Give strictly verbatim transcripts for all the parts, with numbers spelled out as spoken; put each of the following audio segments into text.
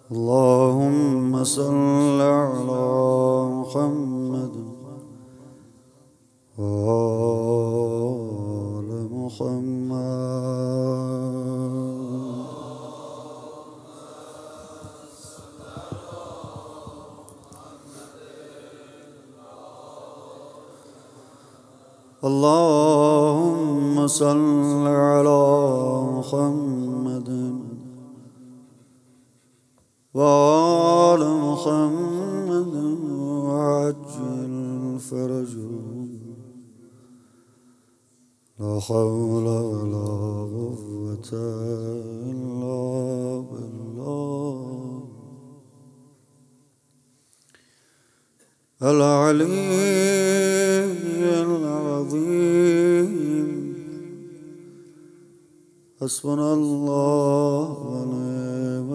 اللهم صل على محمد وآل محمد. اللهم صل على محمد وآل محمد وعجل فرجهم. لا حول ولا قوة إلا بالله العلي العظيم. حسبنا الله ونعم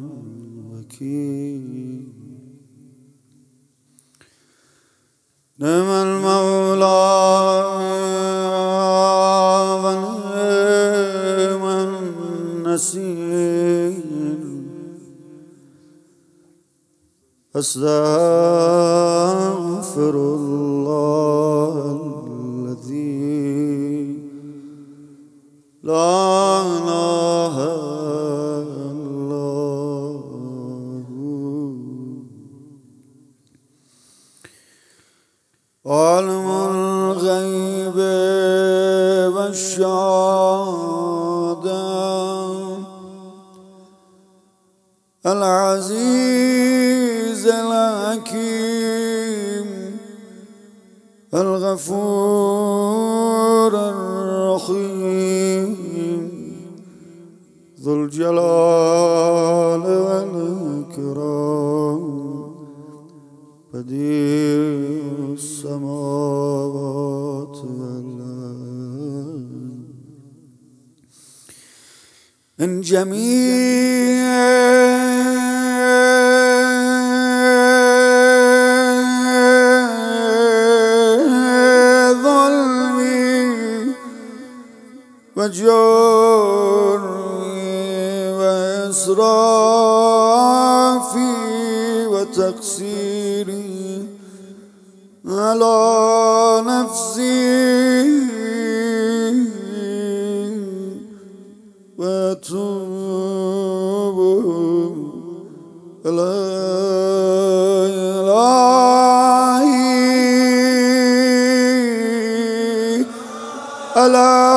الوكيل. نعم المولى ونعم النصير. أستغفر الله الذي لا إله إلا هو عالم الغيب والشهادة العزيز الحكيم الغفور الرحيم ذو الجلال والإكرام بديع السماوات والأرض. من جميع وجوري وإسرافي وتقصيري على نفسي وأتوب إليه إلهي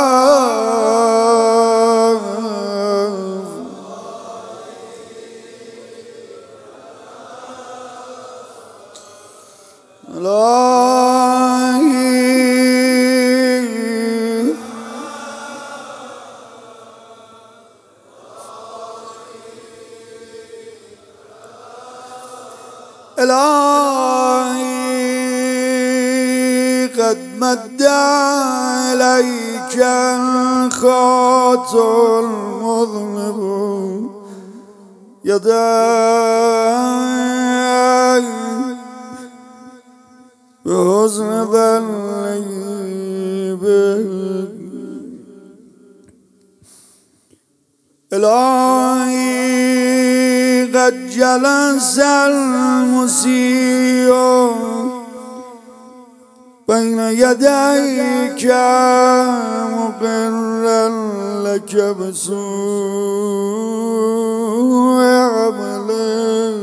إلهي قد مد عليك الخاط المذنب يداي بحزن ظني بك. إلهي قد جلس المسيء بين يديك مقرا لك بسوء عمل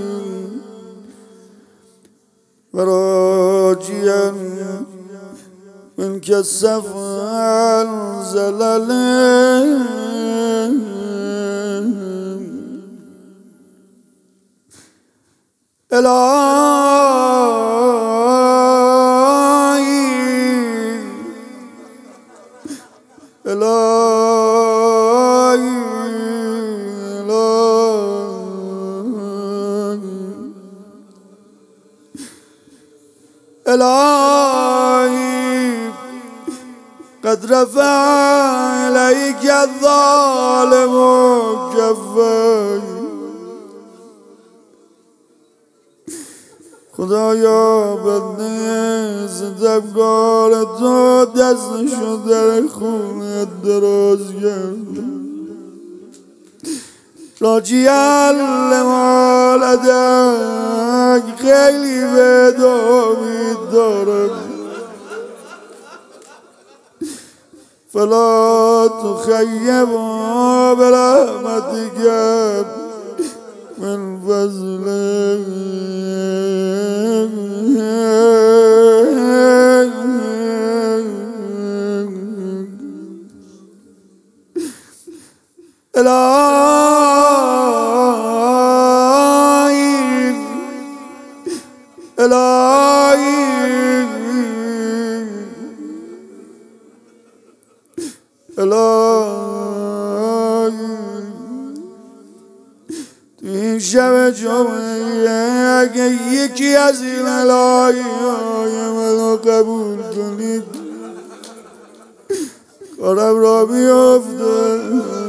وراجيا منك السفع الزلل. إلهي إلهي إلهي قد رفع إليك الظالم كفيه. خدایا بدنی ستمکار تو دستشو در خونت دراز کرد. راجعاً لوالدک خیلی به امید دارم فلا تخیبا برحمتک من فضلک الهی الهی الهی تو این شب جمعه اگه یکی از این الهی های منو قبول کنید کارم را بیفته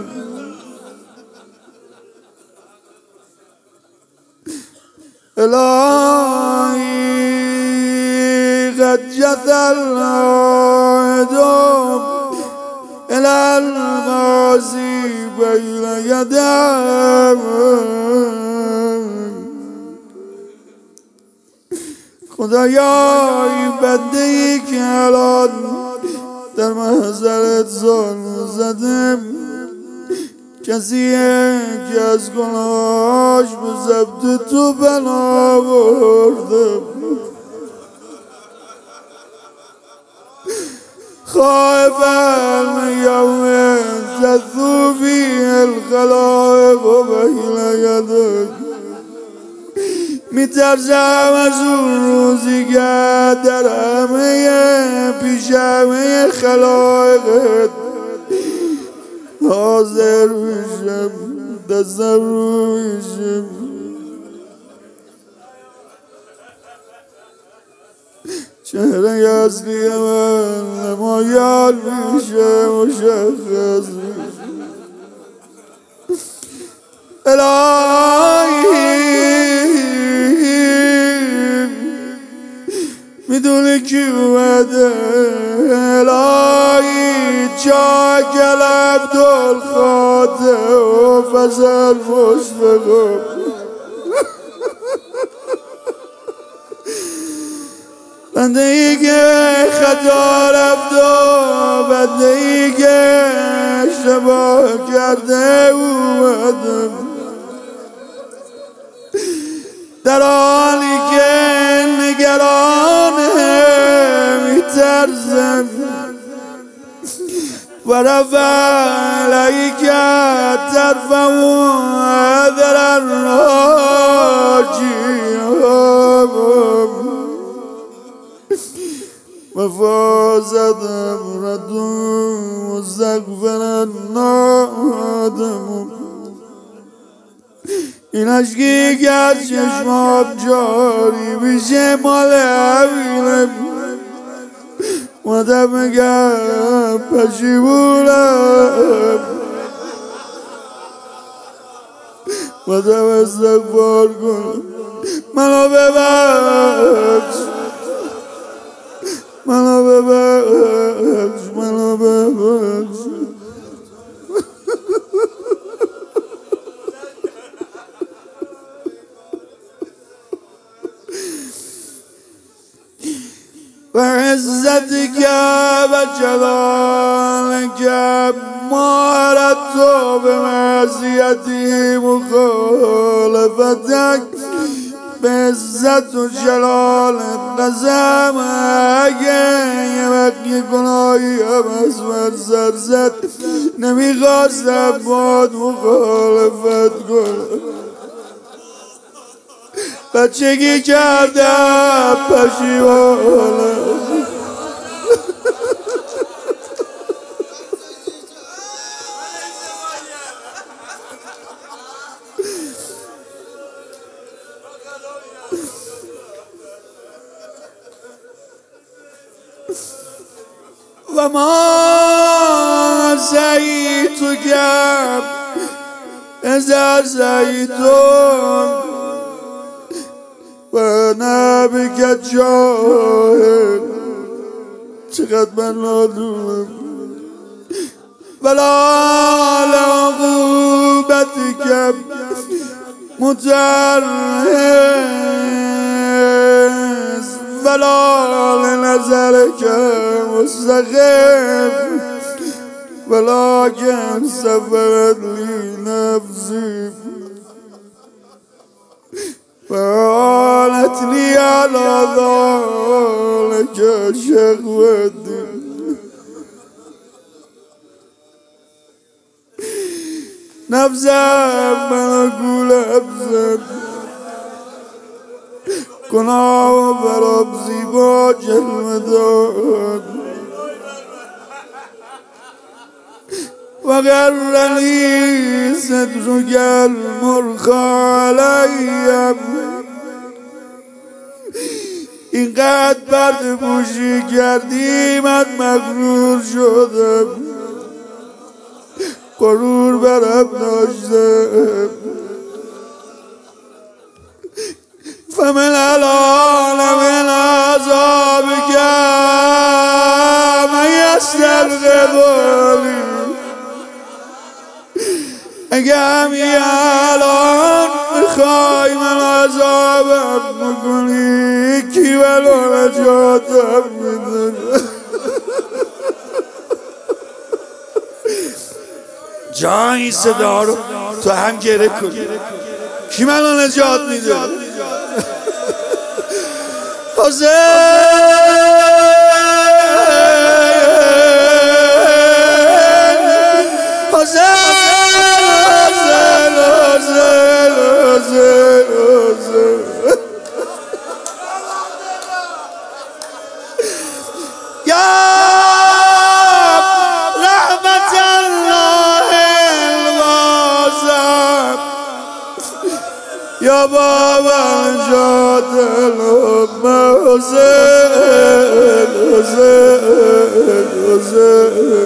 الهی قد جثى العهد إلى الماضي بين يديك خدایا این بنده ای که الان در محضرت ظلم زدم کسیه که از گناهاش به ضبط تو بنا بردم خائفا من یوم تثو فیه الخلائق بین یدیک میترسم از اون روزی که در همه پیش همه خلائقت حاضر میشم دستم رو میشم چهره اصلی من نمایان میشه مشخص الهی میدونی کی اومده الهی جا کل عبدالخاطر و فضل مشفقم بنده ای که خطا رفت و بنده ای که اشتباه کرده اومدم در حالی که نگرانه میترزم و رفع علیک ترفع عذر الراجعین و فازت امرت مستغفر النادم این عشقی که از چشمام جاری میشه مال همینم مادم میگم پشیمونم مادم استغفار کن منو ببخش منو ببخش منو ببخش و عزتك و جلالك ما اردت بمعصیتی مخالفتك به عزت و جلال قسم اگه یه وقتی گناهی هم از من سر زد نمیخواستم باید مخالفت کنم بچگی کردم پشیمانم و ما سعیتک اذا سعیتم و نبیک جاهل چقدر من نادونم ولا لعقوبتك مترهز ولا لنظرك مستقيم ولكن سفرت لي نفسي فقالت لي على ذلك شهوتي نفسم من أقول أبزد كنا وبرب زيبا جلمدان وغرني صدرك المرخى علي اینقدر پرده پوشی کردی من مغرور شدم غرور برم داشتم فمن الان من عذابك من يسترقبني اگه همین الان میخوای من عذابم میکنی کی ولو نجاتم میدونه جا این صدا رو تو هم گره کن کی منو نجات میده حسین حسین يا بابا نجات الأمة حسين حسين حسين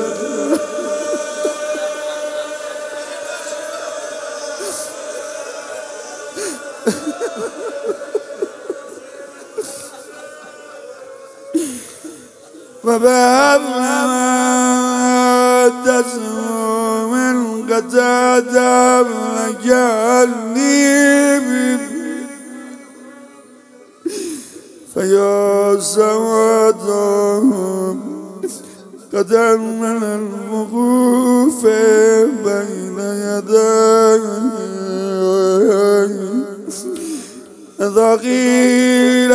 وبهبنا ما تسمع من قتادة لجعلني فيا سوادهم قدر من الوقوف بين يدي إذا قيل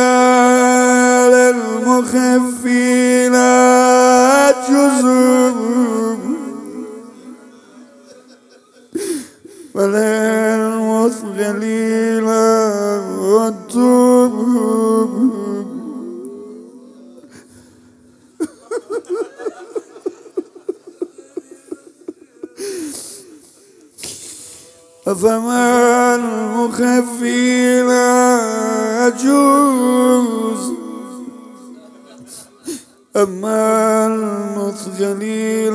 للمخفين جزوم وللمثقلين والتوب فما المخفين يجوز أما المثقلين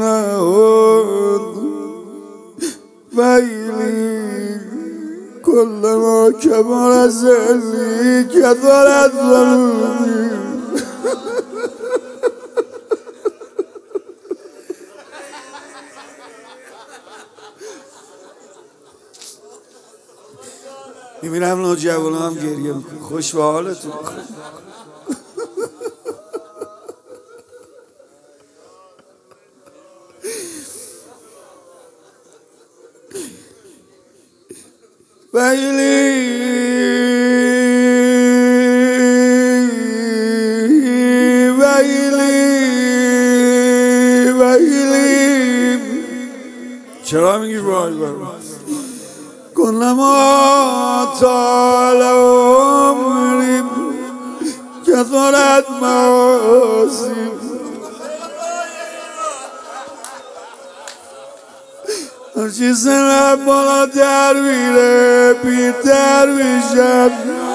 ويلي كلما كبر سني كثرت ظلمي میبینم نوجوانان هم گریه میکنه خوش به حالتون ویلی ویلی ویلی چرا میگی وای وای كلما طال عمري كثرت معاصي هرچی سنم بالاتر میره پیرتر میشم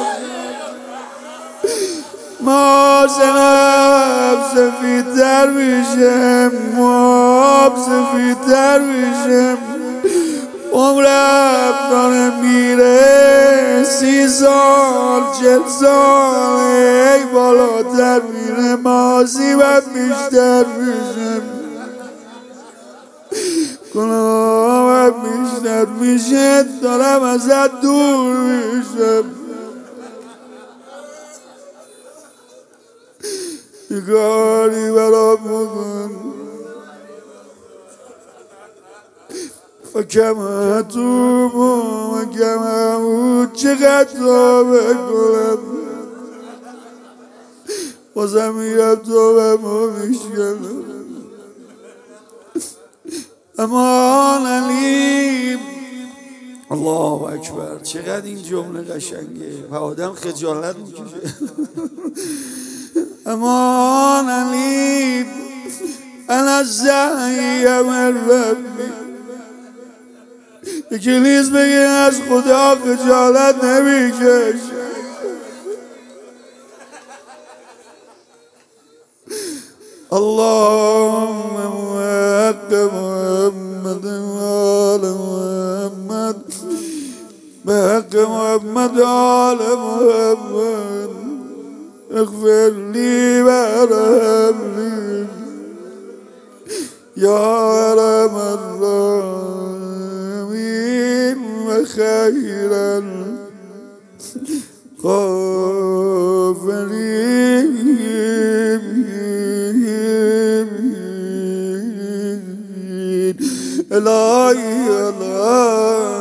ما سنم سفیدتر میشم مواب سفیدتر میشم عمرم داره میره سی سال چل سال ای بالاتر میره مازی و بیشتر میشم گناهم بیشتر میشه دارم ازت دور میشم یه کاری برام بکن فکم اتوب و مکم همون چقدر تا بکنم بازم میرم تو به ما میشکنم امان علیم. الله اکبر. چقدر این جمله قشنگه و آدم خجالت میکشه. امان علیم انا الزعی من ربی. یکی نیز بگه از خدا خجالت نمیکشه. اللهم حق محمد وآل محمد بحق محمد وآل محمد اغفر لي وارحمني يا أرحم الراحمين وخير الغافرين. الهی الهی